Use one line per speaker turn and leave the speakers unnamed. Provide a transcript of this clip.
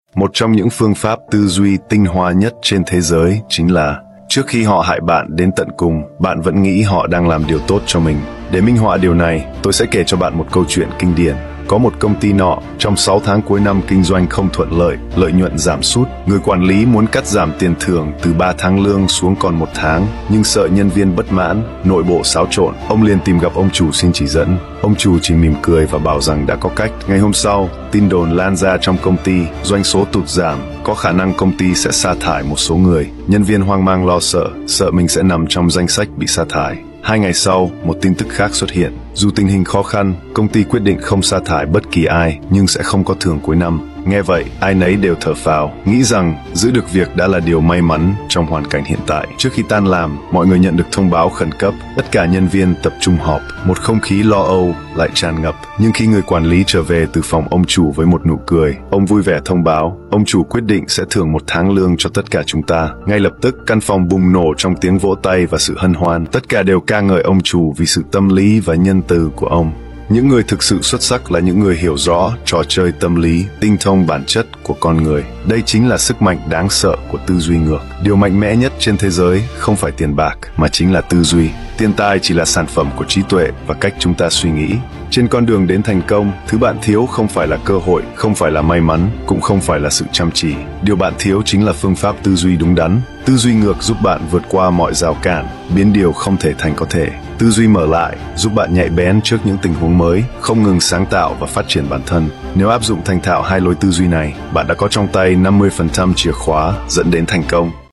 Một trong những phương pháp tư duy tinh hoa nhất trên thế giới chính là trước khi họ hại bạn đến tận cùng, bạn vẫn nghĩ họ đang làm điều tốt cho mình. Để minh họa điều này, tôi sẽ kể cho bạn một câu chuyện kinh điển. Có một công ty nọ, trong 6 tháng cuối năm kinh doanh không thuận lợi, lợi nhuận giảm sút. Người quản lý muốn cắt giảm tiền thưởng từ 3 tháng lương xuống còn 1 tháng, nhưng sợ nhân viên bất mãn, nội bộ xáo trộn. Ông liền tìm gặp ông chủ xin chỉ dẫn. Ông chủ chỉ mỉm cười và bảo rằng đã có cách. Ngày hôm sau, tin đồn lan ra trong công ty, doanh số tụt giảm, có khả năng công ty sẽ sa thải một số người. Nhân viên hoang mang lo sợ mình sẽ nằm trong danh sách bị sa thải. 2 ngày sau, một tin tức khác xuất hiện. Dù tình hình khó khăn, công ty quyết định không sa thải bất kỳ ai, nhưng sẽ không có thưởng cuối năm. Nghe vậy, ai nấy đều thở phào, nghĩ rằng giữ được việc đã là điều may mắn trong hoàn cảnh hiện tại. Trước khi tan làm, mọi người nhận được thông báo khẩn cấp. Tất cả nhân viên tập trung họp, một không khí lo âu lại tràn ngập. Nhưng khi người quản lý trở về từ phòng ông chủ với một nụ cười, ông vui vẻ thông báo, ông chủ quyết định sẽ thưởng 1 tháng lương cho tất cả chúng ta. Ngay lập tức, căn phòng bùng nổ trong tiếng vỗ tay và sự hân hoan. Tất cả đều ca ngợi ông chủ vì sự tâm lý và nhân từ của ông. Những người thực sự xuất sắc là những người hiểu rõ trò chơi tâm lý, tinh thông bản chất của con người. Đây chính là sức mạnh đáng sợ của tư duy ngược. Điều mạnh mẽ nhất trên thế giới không phải tiền bạc, mà chính là tư duy. Tiền tài chỉ là sản phẩm của trí tuệ và cách chúng ta suy nghĩ. Trên con đường đến thành công, thứ bạn thiếu không phải là cơ hội, không phải là may mắn, cũng không phải là sự chăm chỉ. Điều bạn thiếu chính là phương pháp tư duy đúng đắn. Tư duy ngược giúp bạn vượt qua mọi rào cản, biến điều không thể thành có thể. Tư duy mở lại giúp bạn nhạy bén trước những tình huống mới, không ngừng sáng tạo và phát triển bản thân. Nếu áp dụng thành thạo hai lối tư duy này, bạn đã có trong tay 50% chìa khóa dẫn đến thành công.